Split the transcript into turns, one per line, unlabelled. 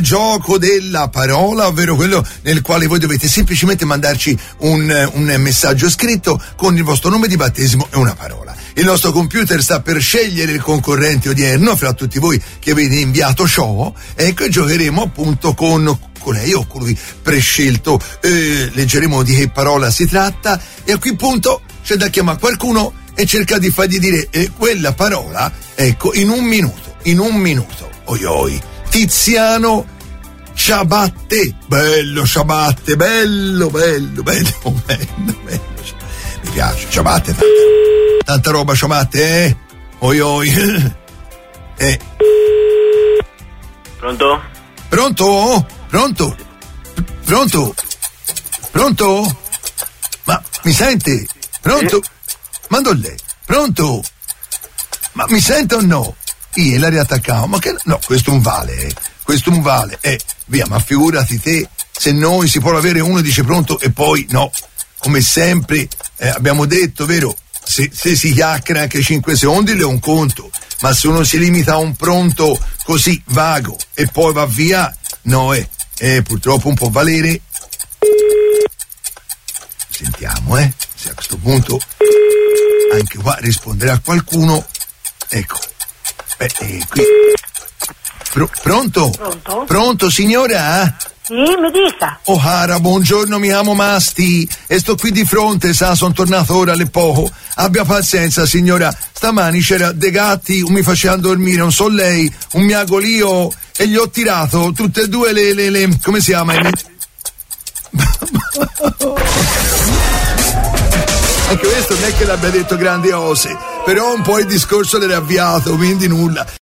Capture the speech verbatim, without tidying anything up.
gioco della parola, ovvero quello nel quale voi dovete semplicemente mandarci un, un messaggio scritto con il vostro nome di battesimo e una parola. Il nostro computer sta per scegliere il concorrente odierno fra tutti voi che avete inviato ciò, ecco, giocheremo appunto con lei o colui prescelto. Eh, leggeremo di che parola si tratta e a quel punto c'è da chiamare qualcuno e cerca di fargli dire eh, quella parola, ecco, in un minuto, in un minuto. Oi oi, Tiziano Ciabatte, bello Ciabatte, bello, bello, bello, bello, bello. Mi piace, Ciabatte, tanta, tanta roba Ciabatte, eh? Oi oi. Eh.
Pronto?
Pronto? Pronto? Pronto? Pronto? Ma mi sente? Pronto? Mando lei. Pronto? Ma mi sente o no? Io l'aria attaccata. Ma che... No, questo è un vale, eh. Questo è un vale. Eh, via, ma figurati te, se noi si può avere uno dice pronto e poi no. Come sempre eh, abbiamo detto, vero? Se, se si chiacchiera anche cinque secondi le ho un conto. Ma se uno si limita a un pronto così vago e poi va via, no, eh. Eh, purtroppo un po' valere. Sentiamo, eh, se a questo punto anche qua risponderà qualcuno. Ecco. Beh, eh, qui. Pro- pronto?
Pronto?
Pronto, signora?
Sì, mi dica.
Oh, cara, buongiorno, mi chiamo Masti e sto qui di fronte, sa, sono tornato ora alle poco. Abbia pazienza, signora. Stamani c'era dei gatti, un mi facevano dormire, non so lei, un miagolio e gli ho tirato tutte e due le, le, le come si chiama? Anche questo non è che l'abbia detto grandi cose, però un po' il discorso l'era avviato, quindi nulla.